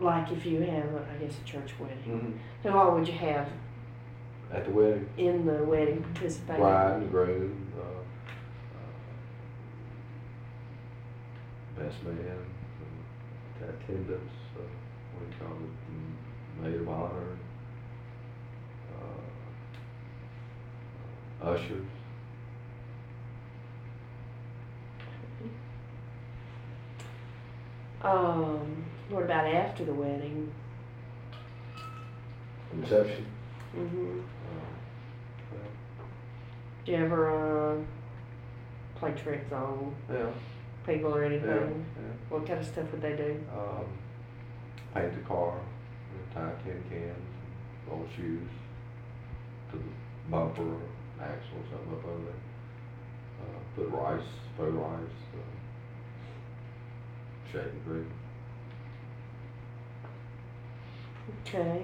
like if you have, I guess, a church wedding, Mm-hmm. who all would you have At the wedding? in the wedding participating? Bride and groom, best man, attendants, what do you call it, maid of honor, ushers. What about after the wedding? Reception. Mm-hmm. Well, Do you ever play tricks on yeah, people or anything? yeah. What kind of stuff would they do? Paint the car, tie tin cans, old shoes to the bumper, or axle, or something up under there. Put rice, faux rice, shade and green. Okay.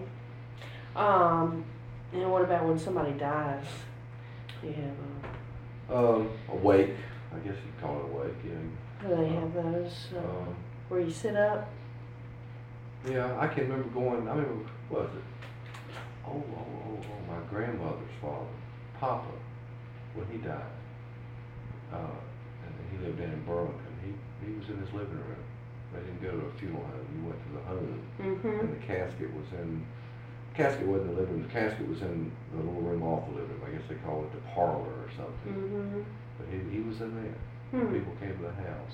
And what about when somebody dies? You have A wake, I guess you'd call it a wake, yeah. do they have those where you sit up? Yeah, I can remember going, I remember, what was it? Oh, my grandmother's father, Papa, when he died. And he lived in Burlington. He was in his living room. They didn't go to a funeral home. He went to the home. Mm-hmm. And the casket wasn't in the living room. The casket was in the little room off the living room. I guess they call it the parlor or something. Mm-hmm. But he was in there. Hmm. People came to the house.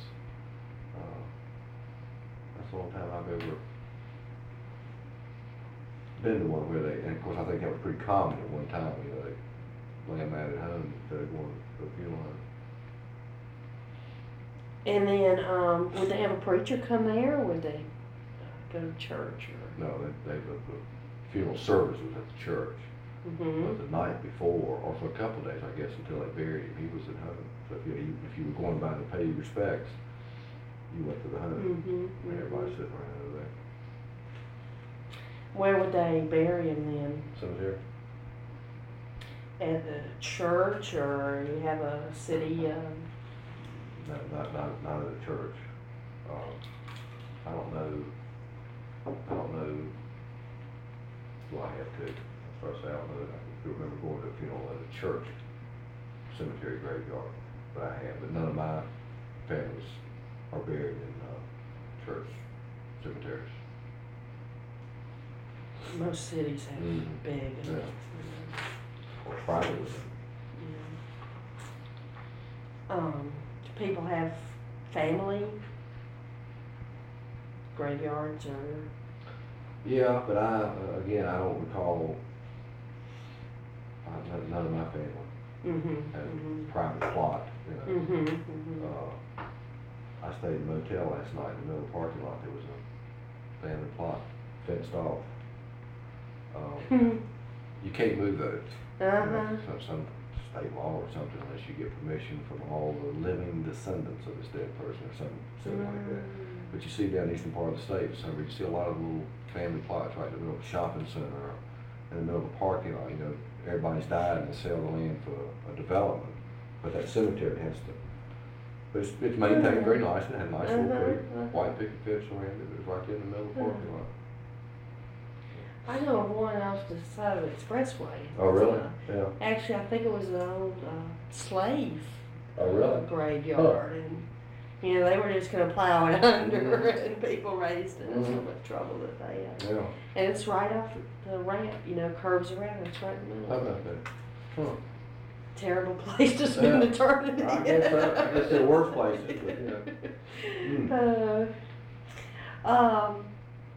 That's the only time I've ever been to one where they, and of course I think that was pretty common at one time, you know, they lay a man at home instead of going to a funeral home. And then would they have a preacher come there, or would they go to church? Or? No, the funeral service was at the church. Mm-hmm. But the night before, or for a couple of days, I guess, until they buried him, he was at home. So if you were going by to pay your respects, you went to the home. Mm-hmm. And everybody's sitting around over there. Where would they bury him then? Cemetery? At the church, or you have a city? No, not at the church. I don't know. Well, I have to. First, I don't know. I can remember going to a funeral at a church cemetery graveyard, but I have. But none of my families are buried in church cemeteries. Most cities have big. Yeah. Or private with them. Do people have family graveyards or? Yeah, but again, I don't recall. None of my family had private plot. You know. I stayed in a motel last night in the middle of the parking lot. There was a family plot fenced off. You can't move those. Some state law or something unless you get permission from all the living descendants of this dead person or something like that. But you see down the eastern part of the state, for some reason, you see a lot of little family plots right in the middle of a shopping center or in the middle of a parking lot. You know, everybody's died and they sell the land for a development, but that cemetery has to. But it's maintained very nice and it had a nice little creek, white picket fence around it. It was right there in the middle of the parking lot. I know of one off the side of the expressway. Oh, really? Yeah. Actually, I think it was an old slave graveyard, and you know they were just going to plow it under, and people raised it. So much trouble that they had. Yeah. And it's right off the ramp, you know, curves around. It's right in the How middle. about that? Huh. Terrible place to spend eternity. I guess so. I guess there are worse places, but yeah.